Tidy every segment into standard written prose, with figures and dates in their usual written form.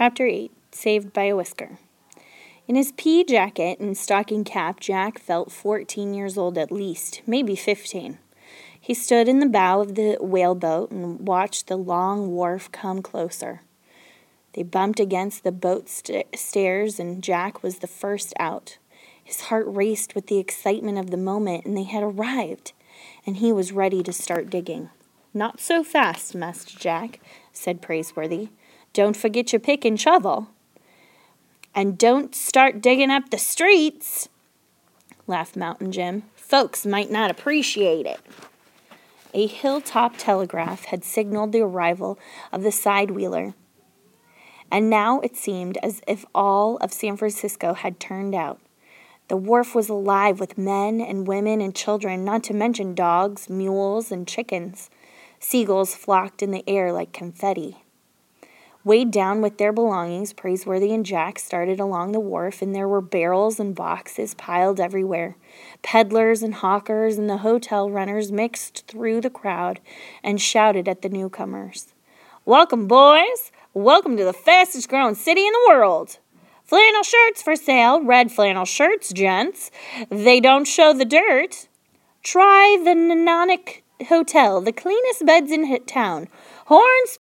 Chapter 8, Saved by a Whisker. In his pea jacket and stocking cap, Jack felt 14 years old at least, maybe 15. He stood in the bow of the whaleboat and watched the long wharf come closer. They bumped against the boat stairs, and Jack was the first out. His heart raced with the excitement of the moment, and they had arrived, and he was ready to start digging. "Not so fast, Master Jack," said Praiseworthy. "Don't forget your pick and shovel. And don't start digging up the streets," laughed Mountain Jim. "Folks might not appreciate it." A hilltop telegraph had signaled the arrival of the side-wheeler, and now it seemed as if all of San Francisco had turned out. The wharf was alive with men and women and children, not to mention dogs, mules, and chickens. Seagulls flocked in the air like confetti. Weighed down with their belongings, Praiseworthy and Jack started along the wharf, and there were barrels and boxes piled everywhere. Peddlers and hawkers and the hotel runners mixed through the crowd and shouted at the newcomers. "Welcome, boys! Welcome to the fastest-growing city in the world! Flannel shirts for sale, red flannel shirts, gents. They don't show the dirt. Try the Nanonic Hotel, the cleanest beds in town. Horns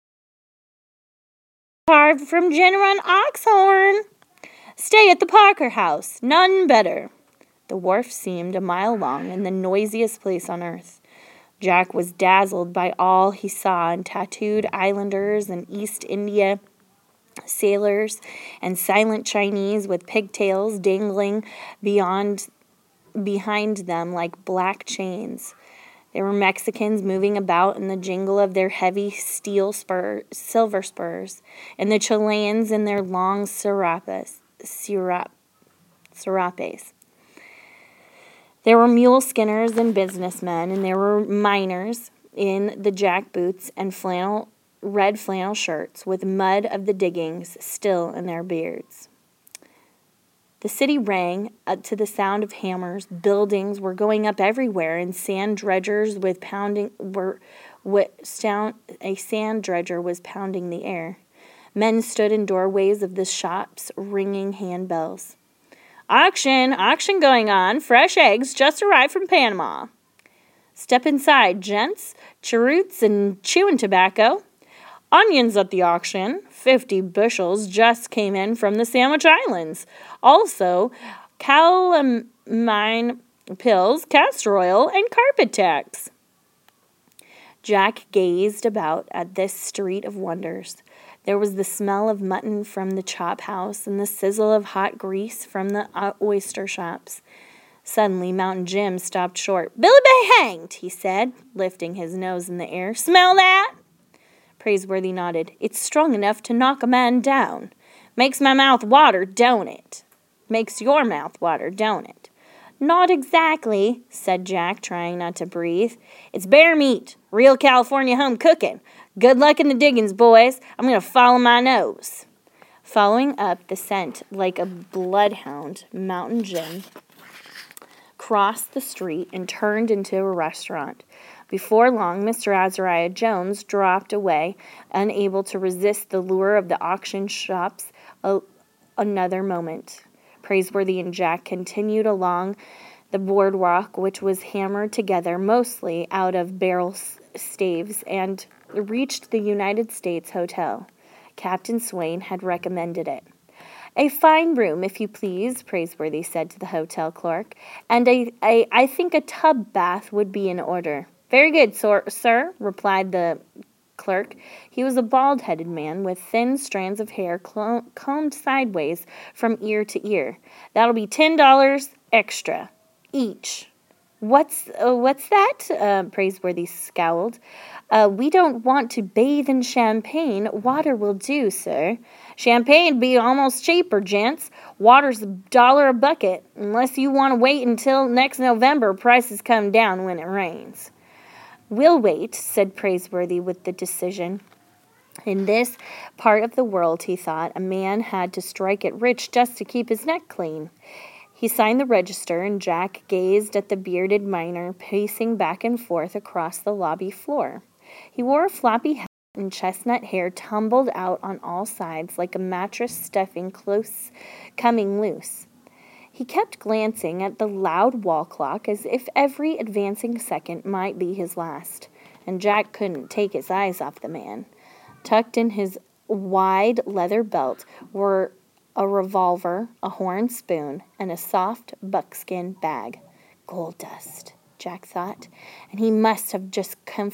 carved from genuine oxhorn. Stay at the Parker House, none better." The wharf seemed a mile long and the noisiest place on earth. Jack was dazzled by all he saw, and tattooed islanders and East India sailors and silent Chinese with pigtails dangling behind them like black chains. There were Mexicans moving about in the jingle of their heavy silver spurs, and the Chileans in their long serapes. There were mule skinners and businessmen, and there were miners in the jack boots and red flannel shirts with mud of the diggings still in their beards. The city rang to the sound of hammers. Buildings were going up everywhere, and sand dredgers a sand dredger was pounding the air. Men stood in doorways of the shops, ringing handbells. Auction going on. Fresh eggs just arrived from Panama." "Step inside, gents. Cheroots and chewing tobacco." "Onions at the auction. 50 bushels just came in from the Sandwich Islands. Also, calamine pills, castor oil, and carpet tacks." Jack gazed about at this street of wonders. There was the smell of mutton from the chop house and the sizzle of hot grease from the oyster shops. Suddenly, Mountain Jim stopped short. "Billy be hanged," he said, lifting his nose in the air. "Smell that?" Praiseworthy nodded. "It's strong enough to knock a man down. Makes my mouth water, don't it?" "Makes your mouth water, don't it?" "Not exactly," said Jack, trying not to breathe. "It's bear meat. Real California home cooking. Good luck in the diggings, boys. I'm going to follow my nose." Following up the scent like a bloodhound, Mountain Jim crossed the street and turned into a restaurant. Before long, Mr. Azariah Jones dropped away, unable to resist the lure of the auction shops another moment. Praiseworthy and Jack continued along the boardwalk, which was hammered together mostly out of barrel staves, and reached the United States Hotel. Captain Swain had recommended it. "A fine room, if you please," Praiseworthy said to the hotel clerk, "and I think a tub bath would be in order." "Very good, sir," replied the clerk. He was a bald-headed man with thin strands of hair combed sideways from ear to ear. "That'll be $10 extra each." What's that?" Praiseworthy scowled. "We don't want to bathe in champagne. Water will do, sir." "Champagne'd be almost cheaper, gents. Water's $1 a bucket. Unless you want to wait until next November, prices come down when it rains." "We'll wait," said Praiseworthy with decision. In this part of the world, he thought, a man had to strike it rich just to keep his neck clean. He signed the register, and Jack gazed at the bearded miner pacing back and forth across the lobby floor. He wore a floppy hat and chestnut hair tumbled out on all sides like a mattress stuffing close coming loose. He kept glancing at the loud wall clock as if every advancing second might be his last, and Jack couldn't take his eyes off the man. Tucked in his wide leather belt were a revolver, a horn spoon, and a soft buckskin bag. Gold dust, Jack thought, and he must have just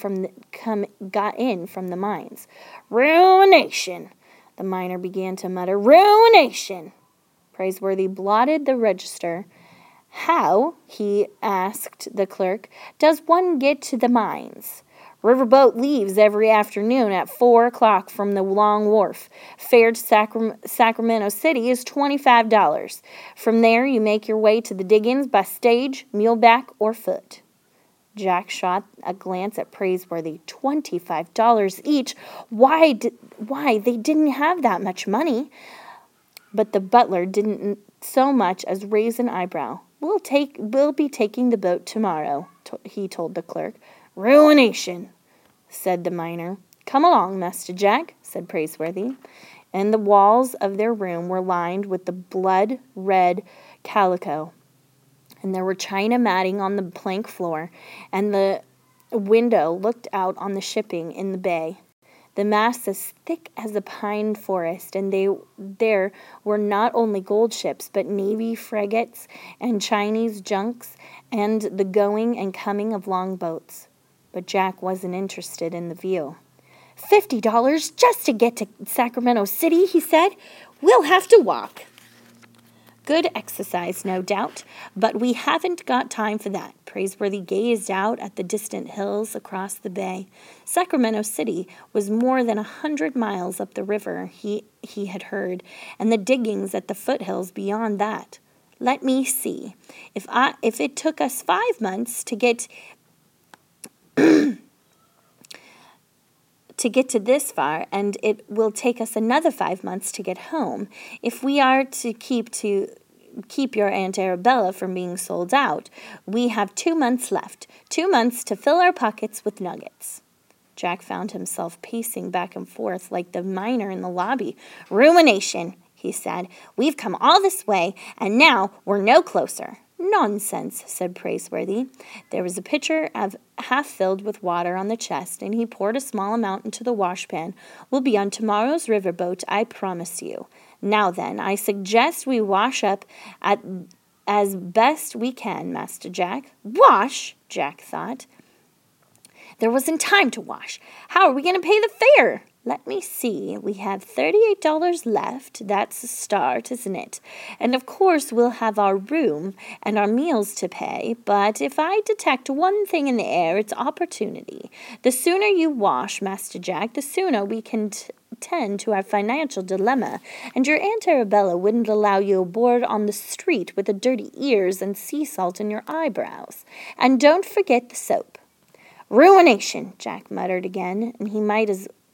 got in from the mines. Ruination, the miner began to mutter. Ruination. Praiseworthy blotted the register. How, he asked the clerk, does one get to the mines? Riverboat leaves every afternoon at 4 o'clock from the Long Wharf. Fare to Sacramento City is $25. From there, you make your way to the diggings by stage, muleback, or foot. Jack shot a glance at Praiseworthy. $25 each. Why? They didn't have that much money. But the butler didn't so much as raise an eyebrow. We'll be taking the boat tomorrow, he told the clerk. Ruination, said the miner. Come along, Master Jack, said Praiseworthy. And the walls of their room were lined with the blood-red calico. And there were china matting on the plank floor, and the window looked out on the shipping in the bay. The masts as thick as a pine forest, and there were not only gold ships, but Navy frigates and Chinese junks, and the going and coming of longboats. But Jack wasn't interested in the view. $50 just to get to Sacramento City, he said. We'll have to walk. Good exercise, no doubt, but we haven't got time for that. Praiseworthy gazed out at the distant hills across the bay. Sacramento City was more than 100 miles up the river, he had heard, and the diggings at the foothills beyond that. Let me see. If it took us 5 months to get to this far, and it will take us another 5 months to get home. If we are to keep your Aunt Arabella from being sold out, we have 2 months left. 2 months to fill our pockets with nuggets. Jack found himself pacing back and forth like the miner in the lobby. Ruination, he said. We've come all this way, and now we're no closer. Nonsense, said Praiseworthy. There was a pitcher half filled with water on the chest, and he poured a small amount into the washpan. We'll be on tomorrow's riverboat, I promise you. Now then, I suggest we wash up as best we can, Master Jack. Wash? Jack thought. There wasn't time to wash. How are we going to pay the fare? Let me see. We have $38 left. That's a start, isn't it? And of course we'll have our room and our meals to pay. But if I detect one thing in the air, it's opportunity. The sooner you wash, Master Jack, the sooner we can tend to our financial dilemma. And your Aunt Arabella wouldn't allow you aboard on the street with the dirty ears and sea salt in your eyebrows. And don't forget the soap. Ruination, Jack muttered again, and he might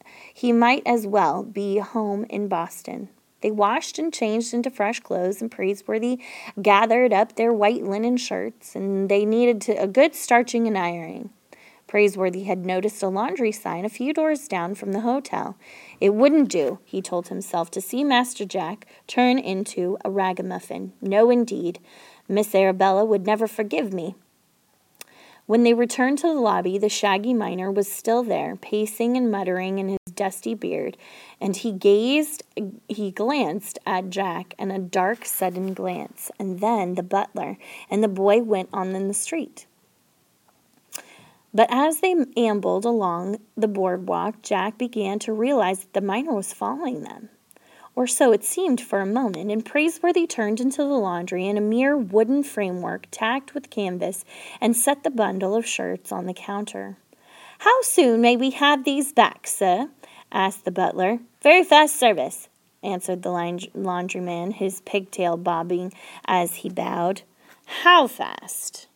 as well be home in Boston. They washed and changed into fresh clothes, and Praiseworthy gathered up their white linen shirts, and they needed a good starching and ironing. Praiseworthy had noticed a laundry sign a few doors down from the hotel. It wouldn't do, he told himself, to see Master Jack turn into a ragamuffin. No, indeed. Miss Arabella would never forgive me. When they returned to the lobby, the shaggy miner was still there, pacing and muttering in his dusty beard, and he glanced at Jack in a dark, sudden glance, and then the butler, and the boy went on in the street. But as they ambled along the boardwalk, Jack began to realize that the miner was following them. Or so it seemed for a moment, and Praiseworthy turned into the laundry in a mere wooden framework tacked with canvas and set the bundle of shirts on the counter. How soon may we have these back, sir? Asked the butler. Very fast service, answered the laundryman, his pigtail bobbing as he bowed. How fast?